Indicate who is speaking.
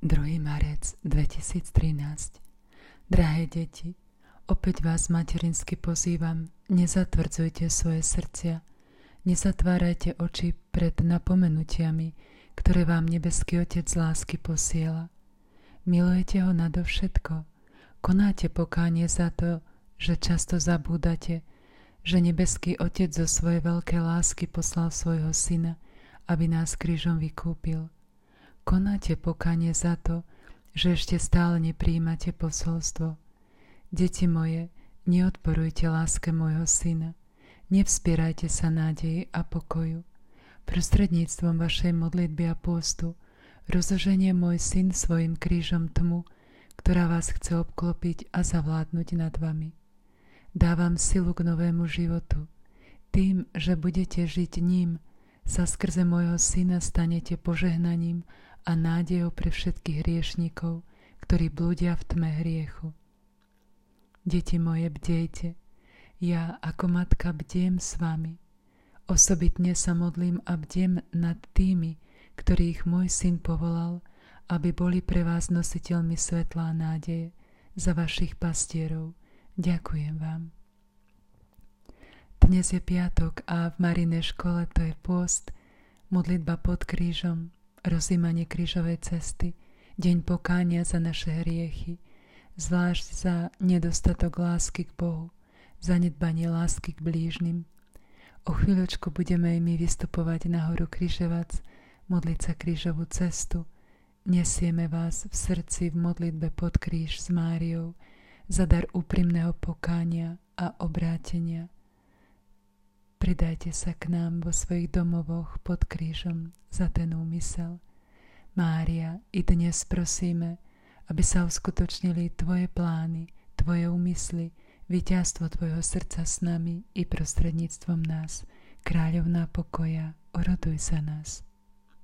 Speaker 1: 2. marec 2013. Drahé deti, opäť vás materinsky pozývam, nezatvrdzujte svoje srdcia, nezatvárajte oči pred napomenutiami, ktoré vám nebeský Otec z lásky posiela. Milujete ho nadovšetko, konáte pokánie za to, že často zabúdate, že nebeský Otec zo svojej veľkej lásky poslal svojho Syna, aby nás krížom vykúpil. Konáte pokánie za to, že ešte stále neprijímate posolstvo. Deti moje, neodporujte láske môjho Syna, nevzpierajte sa nádeji a pokoju. Prostredníctvom vašej modlitby a pôstu rozoženie môj Syn svojim krížom tmu, ktorá vás chce obklopiť a zavládnuť nad vami. Dávam silu k novému životu. Tým, že budete žiť ním, sa skrze môjho Syna stanete požehnaním a nádejou pre všetkých hriešnikov, ktorí blúdia v tme hriechu. Deti moje, bdejte, ja ako matka bdiem s vami. Osobitne sa modlím a bdiem nad tými, ktorých môj Syn povolal, aby boli pre vás nositeľmi svetla a nádeje, za vašich pastierov. Ďakujem vám. Dnes je piatok a v Marinej škole to je pôst, modlitba pod krížom, rozjímanie krížovej cesty, deň pokánia za naše hriechy, zvlášť za nedostatok lásky k Bohu, zanedbanie lásky k blížnym. O chvíľočku budeme aj my vystupovať na horu Križevac, modliť sa krížovú cestu. Nesieme vás v srdci v modlitbe pod kríž s Máriou za dar úprimného pokánia a obrátenia. Pridajte sa k nám vo svojich domovoch pod krížom za ten úmysel. Mária, i dnes prosíme, aby sa uskutočnili Tvoje plány, Tvoje úmysly, víťazstvo Tvojho srdca s nami i prostredníctvom nás. Kráľovná pokoja, oroduj za nás.